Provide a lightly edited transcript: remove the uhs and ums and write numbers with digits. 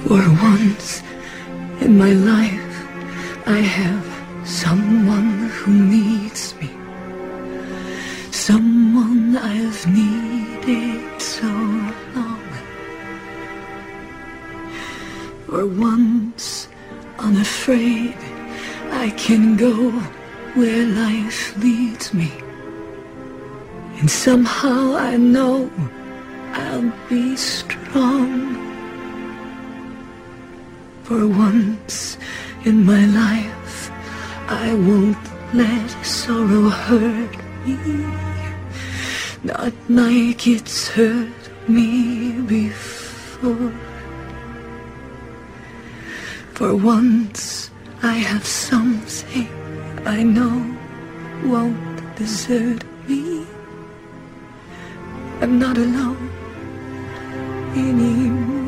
For once in my life, I have someone who needs me, someone I've needed so long. For once, unafraid, I can go where life leads me, and somehow I know I'll be strong. For once in my life, I won't let sorrow hurt me, not like it's hurt me before. For once, I have something I know won't desert me. I'm not alone anymore.